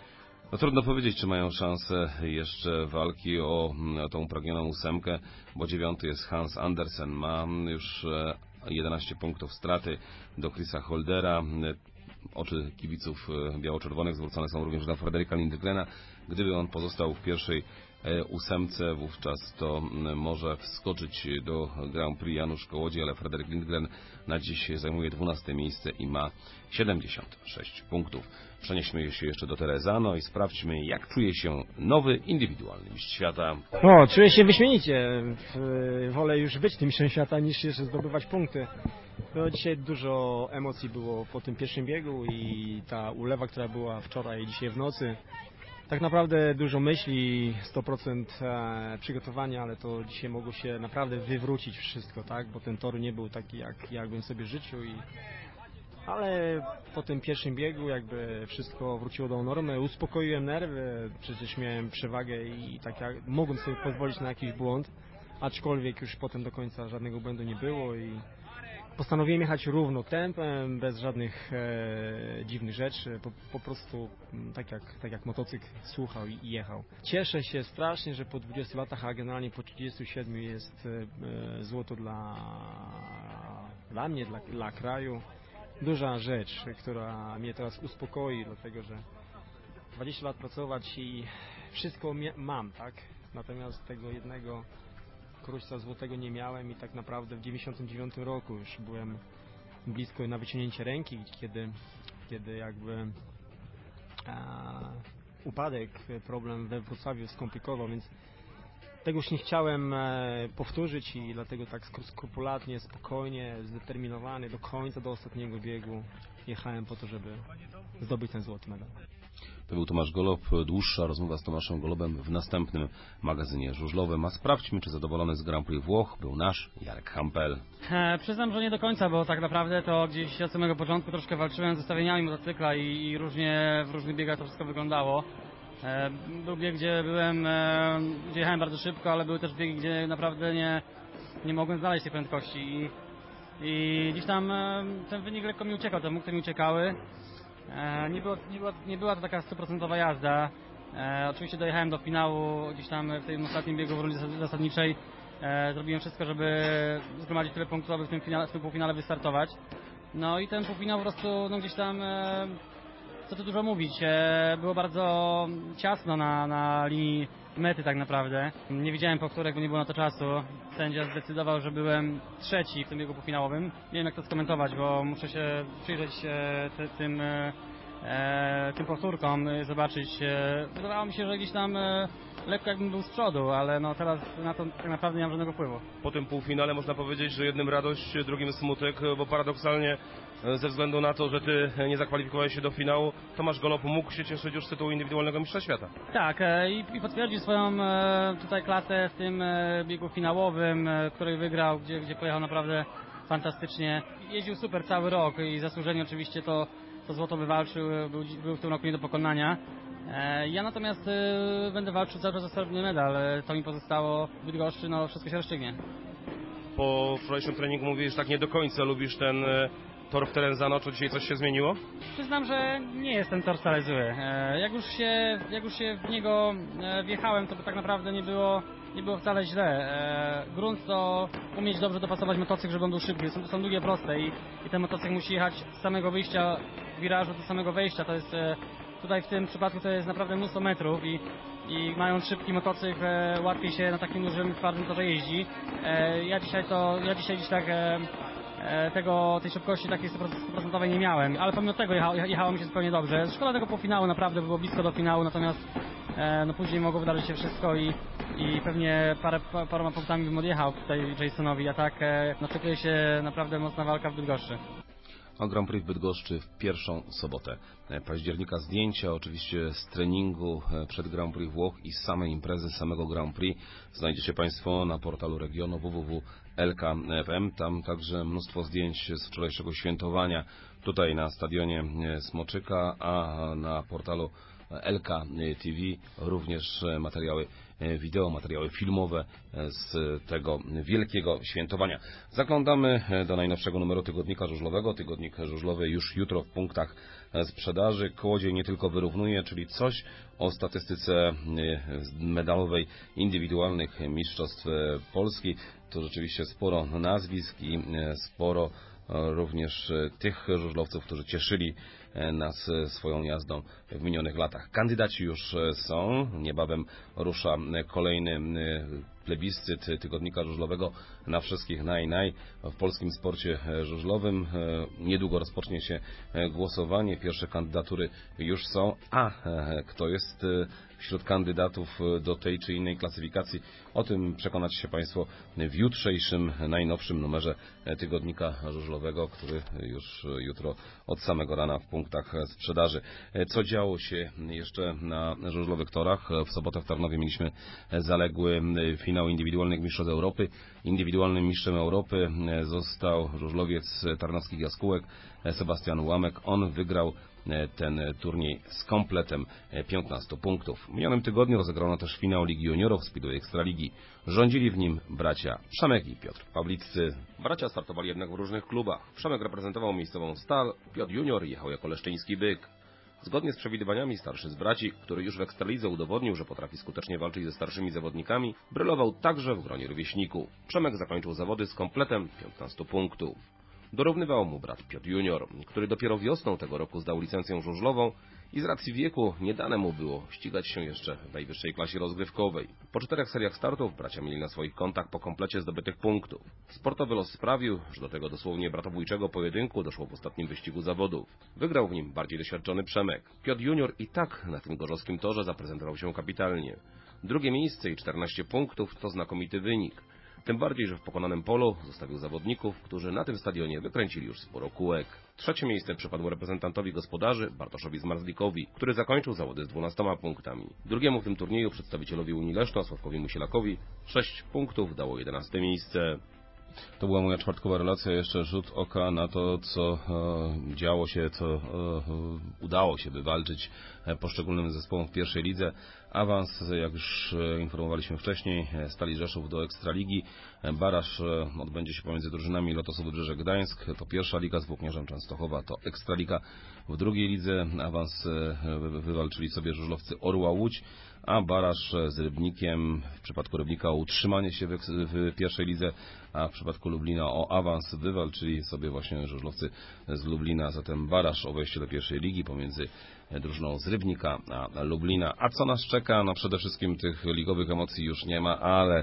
No trudno powiedzieć, czy mają szansę jeszcze walki o, o tą upragnioną ósemkę, bo dziewiąty jest Hans Andersen, ma już jedenaście punktów straty do Chrisa Holdera. Oczy kibiców biało-czerwonych zwrócone są również na Frederika Lindgrena. Gdyby on pozostał w pierwszej ósemce, wówczas to może wskoczyć do Grand Prix Janusz Kołodziej, ale Frederik Lindgren na dziś zajmuje dwunaste miejsce i ma siedemdziesiąt sześć punktów. Przenieśmy się jeszcze do Terezano i sprawdźmy, jak czuje się nowy indywidualny mistrz świata. O, czuję się wyśmienicie. Wolę już być tym mistrzem świata, niż jeszcze zdobywać punkty. No, dzisiaj dużo emocji było po tym pierwszym biegu i ta ulewa, która była wczoraj i dzisiaj w nocy. Tak naprawdę dużo myśli, sto procent przygotowania, ale to dzisiaj mogło się naprawdę wywrócić wszystko, tak? Bo ten tor nie był taki, jak, jak bym sobie życzył. I... Ale po tym pierwszym biegu jakby wszystko wróciło do normy, uspokoiłem nerwy, przecież miałem przewagę i tak jak mogłem sobie pozwolić na jakiś błąd, aczkolwiek już potem do końca żadnego błędu nie było i postanowiłem jechać równo tempem, bez żadnych e, dziwnych rzeczy, po, po prostu tak jak, tak jak motocykl słuchał i, i jechał. Cieszę się strasznie, że po dwudziestu latach, a generalnie po trzydziestu siedmiu jest e, złoto dla, dla mnie, dla, dla kraju. Duża rzecz, która mnie teraz uspokoi, dlatego że dwadzieścia lat pracować i wszystko mam, tak? Natomiast tego jednego Kruszca złotego nie miałem i tak naprawdę w dziewięćdziesiątym dziewiątym roku już byłem blisko na wyciągnięcie ręki, kiedy, kiedy jakby a, upadek, problem we Wrocławiu skomplikował, więc tego już nie chciałem e, powtórzyć i dlatego tak skrupulatnie, spokojnie, zdeterminowany do końca, do ostatniego biegu jechałem po to, żeby zdobyć ten złoty medal. To był Tomasz Golob. Dłuższa rozmowa z Tomaszem Golobem w następnym magazynie żużlowym. A sprawdźmy, czy zadowolony z Grand Prix Włoch był nasz Jarek Hampel. E, przyznam, że nie do końca, bo tak naprawdę to gdzieś od samego początku troszkę walczyłem z ustawieniami motocykla i, i różnie w różnych biegach to wszystko wyglądało. E, był bieg, gdzie byłem, e, gdzie jechałem bardzo szybko, ale były też biegi, gdzie naprawdę nie, nie mogłem znaleźć tej prędkości i, i gdzieś tam e, ten wynik lekko mi uciekał, te punkty mi uciekały. E, nie, było, nie, była, nie była to taka stuprocentowa jazda. E, oczywiście dojechałem do finału gdzieś tam w tym ostatnim biegu w rundzie zasadniczej. E, zrobiłem wszystko, żeby zgromadzić tyle punktów, aby w tym, finale, w tym półfinale wystartować. No i ten półfinał po prostu no gdzieś tam, e, co tu dużo mówić, e, było bardzo ciasno na, na linii mety tak naprawdę. Nie widziałem powtórek, bo nie było na to czasu. Sędzia zdecydował, że byłem trzeci w tym biegu półfinałowym. Nie wiem jak to skomentować, bo muszę się przyjrzeć e, te, tym, e, tym powtórkom, e, zobaczyć. E, wydawało mi się, że gdzieś tam e, lekko jakbym był z przodu, ale no teraz na to tak naprawdę nie mam żadnego wpływu. Po tym półfinale można powiedzieć, że jednym radość, drugim smutek, bo paradoksalnie ze względu na to, że ty nie zakwalifikowałeś się do finału, Tomasz Golob mógł się cieszyć już z tytułu indywidualnego mistrza świata. Tak, e, i, i potwierdził swoją e, tutaj klasę w tym e, biegu finałowym, e, który wygrał, gdzie, gdzie pojechał naprawdę fantastycznie. Jeździł super cały rok i zasłużenie oczywiście to, to złoto wywalczył, był, był w tym roku nie do pokonania. E, ja natomiast e, będę walczył cały czas o srebrny medal, e, to mi pozostało w Bydgoszczy, no wszystko się rozstrzygnie. Po wczorajszym treningu mówisz, że tak nie do końca lubisz ten e, tor w Terenzano, czy dzisiaj coś się zmieniło? Przyznam, że nie jest ten tor wcale zły. E, jak, już się, jak już się w niego e, wjechałem, to tak naprawdę nie było, nie było wcale źle. E, grunt to umieć dobrze dopasować motocykl, żeby on był szybki. Są, są długie, proste i, i ten motocykl musi jechać z samego wyjścia wirażu do samego wejścia. To jest, e, tutaj w tym przypadku to jest naprawdę mnóstwo metrów i, i mając szybki motocykl e, łatwiej się na takim dużym, twardym torze jeździ. E, ja dzisiaj to, ja dzisiaj gdzieś tak e, tego, tej szybkości takiej stuprocentowej nie miałem, ale pomimo tego jecha, jechało mi się zupełnie dobrze. Szkoda tego półfinału, naprawdę było blisko do finału, natomiast e, no później mogło wydarzyć się wszystko i, i pewnie parę, paroma punktami bym odjechał tutaj Jasonowi, a tak e, no czekuje się naprawdę mocna walka w Bydgoszczy. O Grand Prix w Bydgoszczy w pierwszą sobotę października. Zdjęcia oczywiście z treningu przed Grand Prix Włoch i z samej imprezy, samego Grand Prix znajdziecie Państwo na portalu regionu w w w kropka l k kropka f m. Tam także mnóstwo zdjęć z wczorajszego świętowania tutaj na stadionie Smoczyka, a na portalu L K T V, również materiały wideo, materiały filmowe z tego wielkiego świętowania. Zaglądamy do najnowszego numeru Tygodnika Żużlowego. Tygodnik Żużlowy już jutro w punktach sprzedaży. Kłodziej nie tylko wyrównuje, czyli coś o statystyce medalowej indywidualnych mistrzostw Polski. To rzeczywiście sporo nazwisk i sporo również tych żużlowców, którzy cieszyli nas swoją jazdą w minionych latach. Kandydaci już są. Niebawem rusza kolejny plebiscyt Tygodnika Żużlowego na wszystkich naj, naj w polskim sporcie żużlowym. Niedługo rozpocznie się głosowanie. Pierwsze kandydatury już są. A kto jest wśród kandydatów do tej czy innej klasyfikacji? O tym przekonacie się Państwo w jutrzejszym, najnowszym numerze Tygodnika Żużlowego, który już jutro od samego rana w punktach sprzedaży. Co działo się jeszcze na żużlowych torach? W sobotę w Tarnowie mieliśmy zaległy finał indywidualnych mistrzostw Europy. Indywidualnym mistrzem Europy został żużlowiec tarnowskich jaskółek Sebastian Łamek. On wygrał ten turniej z kompletem piętnastu punktów. W minionym tygodniu rozegrano też finał Ligi Juniorów Speedway Ekstraligi. Rządzili w nim bracia Przemek i Piotr Pawliccy. Bracia startowali jednak w różnych klubach. Przemek reprezentował miejscową Stal, Piotr Junior jechał jako leszczyński Byk. Zgodnie z przewidywaniami starszy z braci, który już w Ekstralidze udowodnił, że potrafi skutecznie walczyć ze starszymi zawodnikami, brylował także w gronie rówieśników. Przemek zakończył zawody z kompletem piętnastu punktów. Dorównywał mu brat Piotr Junior, który dopiero wiosną tego roku zdał licencję żużlową i z racji wieku nie dane mu było ścigać się jeszcze w najwyższej klasie rozgrywkowej. Po czterech seriach startów bracia mieli na swoich kontach po komplecie zdobytych punktów. Sportowy los sprawił, że do tego dosłownie bratobójczego pojedynku doszło w ostatnim wyścigu zawodów. Wygrał w nim bardziej doświadczony Przemek. Piotr Junior i tak na tym gorzowskim torze zaprezentował się kapitalnie. Drugie miejsce i czternaście punktów to znakomity wynik. Tym bardziej, że w pokonanym polu zostawił zawodników, którzy na tym stadionie wykręcili już sporo kółek. Trzecie miejsce przypadło reprezentantowi gospodarzy Bartoszowi Zmarzlikowi, który zakończył zawody z dwunastoma punktami. Drugiemu w tym turnieju przedstawicielowi Unii Leszno, Sławkowi Musielakowi, sześć punktów dało jedenaste miejsce. To była moja czwartkowa relacja, jeszcze rzut oka na to, co e, działo się, co e, udało się wywalczyć poszczególnym zespołom w pierwszej lidze. Awans, jak już informowaliśmy wcześniej, Stali Rzeszów do Ekstraligi. Baraż odbędzie się pomiędzy drużynami Lotosu Wybrzeże Gdańsk, to pierwsza liga, z Włóknierzem Częstochowa to Ekstraliga. W drugiej lidze awans wywalczyli sobie żużlowcy Orła Łódź, a baraż z Rybnikiem, w przypadku Rybnika o utrzymanie się w, w pierwszej lidze, a w przypadku Lublina o awans wywalczyli sobie właśnie żużlowcy z Lublina. Zatem baraż o wejście do pierwszej ligi pomiędzy drużyną z Rybnika a Lublina. A co nas czeka? No przede wszystkim tych ligowych emocji już nie ma, ale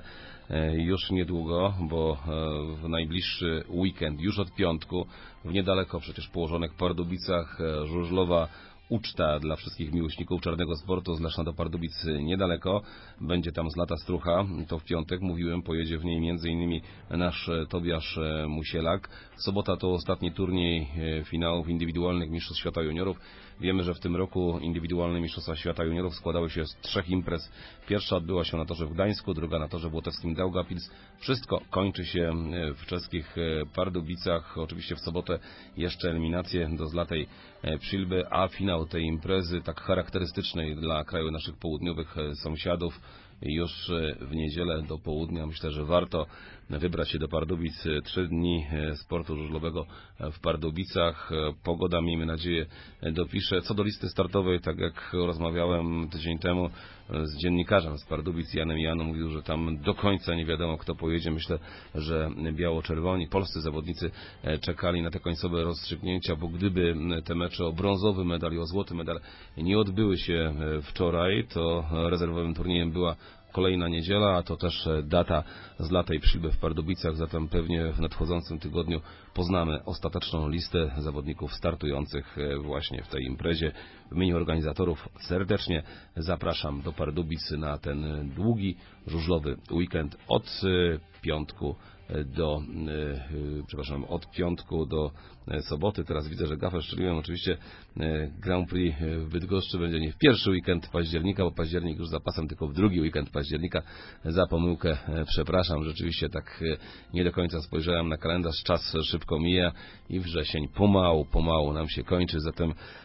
już niedługo, bo w najbliższy weekend, już od piątku, w niedaleko przecież położonych Pardubicach, żużlowa uczta dla wszystkich miłośników czarnego sportu z Leszna do Pardubic niedaleko. Będzie tam z lata Strucha, to w piątek, mówiłem, pojedzie w niej między innymi nasz Tobiasz Musielak. Sobota to ostatni turniej finałów indywidualnych Mistrzostw Świata Juniorów. Wiemy, że w tym roku indywidualne Mistrzostwa Świata Juniorów składały się z trzech imprez. Pierwsza odbyła się na torze w Gdańsku, druga na torze włotewskim Daugavpils. Wszystko kończy się w czeskich Pardubicach. Oczywiście w sobotę jeszcze eliminacje do zlatej Przilby, a finał tej imprezy, tak charakterystycznej dla kraju naszych południowych sąsiadów, już w niedzielę do południa. Myślę, że warto wybrać się do Pardubic. Trzy dni sportu żużlowego w Pardubicach. Pogoda, miejmy nadzieję, dopisze. Co do listy startowej, tak jak rozmawiałem tydzień temu z dziennikarzem z Pardubic, Janem Janu, mówił, że tam do końca nie wiadomo, kto pojedzie. Myślę, że biało-czerwoni, polscy zawodnicy czekali na te końcowe rozstrzygnięcia, bo gdyby te mecze o brązowy medal i o złoty medal nie odbyły się wczoraj, to rezerwowym turniejem była kolejna niedziela, a to też data z latej Przilby w Pardubicach, zatem pewnie w nadchodzącym tygodniu poznamy ostateczną listę zawodników startujących właśnie w tej imprezie. W imieniu organizatorów serdecznie zapraszam do Pardubic na ten długi żużlowy weekend od piątku do, przepraszam, od piątku do soboty. Teraz widzę, że gafę szczeliłem. Oczywiście Grand Prix w Bydgoszczy będzie nie w pierwszy weekend października, bo październik już za pasem, tylko w drugi weekend października. Za pomyłkę przepraszam. Rzeczywiście tak nie do końca spojrzałem na kalendarz. Czas szybko mija i wrzesień pomału, pomału nam się kończy. Zatem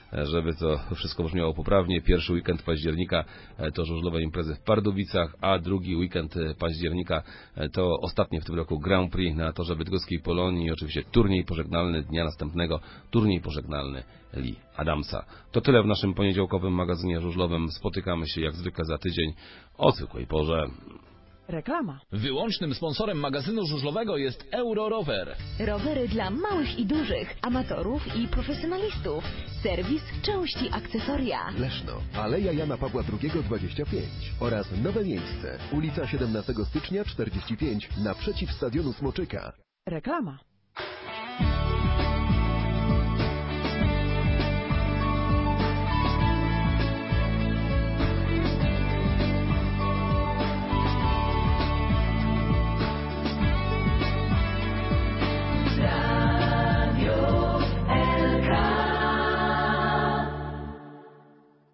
żeby to wszystko brzmiało poprawnie. Pierwszy weekend października to żużlowe imprezy w Pardubicach, a drugi weekend października to ostatnie w tym roku Grand Prix na torze bydgoskiej Polonii i oczywiście turniej pożegnalny dnia następnego, turniej pożegnalny Lee Adamsa. To tyle w naszym poniedziałkowym magazynie żużlowym. Spotykamy się jak zwykle za tydzień o zwykłej porze. Reklama. Wyłącznym sponsorem magazynu żużlowego jest Eurorower. Rowery dla małych i dużych, amatorów i profesjonalistów. Serwis, części, akcesoria. Leszno, Aleja Jana Pawła drugiego dwadzieścia pięć oraz nowe miejsce, ulica siedemnastego stycznia czterdzieści pięć naprzeciw stadionu Smoczyka. Reklama.